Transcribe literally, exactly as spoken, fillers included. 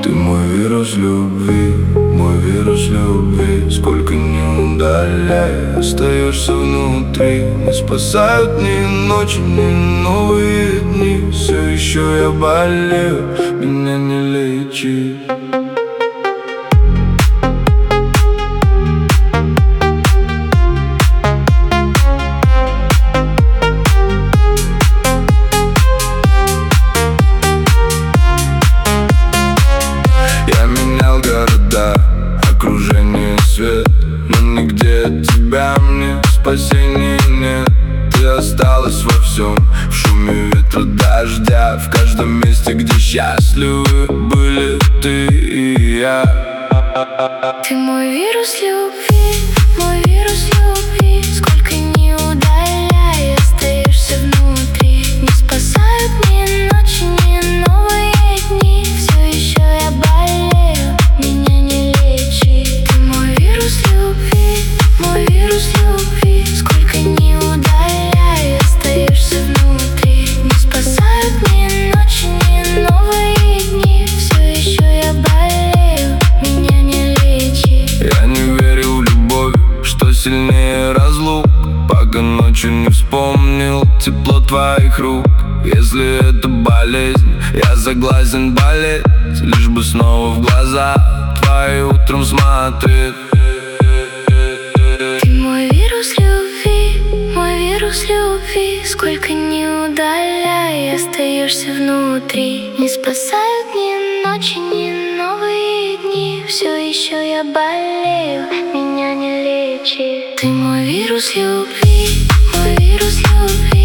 Ты мой вирус любви, мой вирус любви. Сколько ни удаляй, остаешься внутри. Не спасают ни ночи, ни новые дни. Все еще я болею, меня не лечи. Окружение, свет, но нигде от тебя мне спасения нет. Ты осталась во всем, в шуме ветра, дождя, в каждом месте, где счастливы были ты и я. Ты мой вирус любви, мой вирус любви. Сколько ни удаляй, остаешься внутри. Не спасают ни ночи, ни новые дни. Все еще я болею, меня не лечи. Ты мой вирус любви, мой вирус любви. Сколько ни удаляй, остаешься внутри. Не спасают ни ночи, ни новые дни. Все еще я болею, меня не лечи. Я не верил в любовь, что сильнее разлук, пока ночью не вспомнил тепло твоих рук. Если это болезнь, я согласен болеть, лишь бы снова в глаза твои утром смотреть. Ты мой вирус любви, мой вирус любви. Сколько ни удаляй, остаешься внутри. Не спасают ни ночи, ни новые дни. Все еще я болею, меня не лечи. Ты мой вирус любви, мой вирус любви.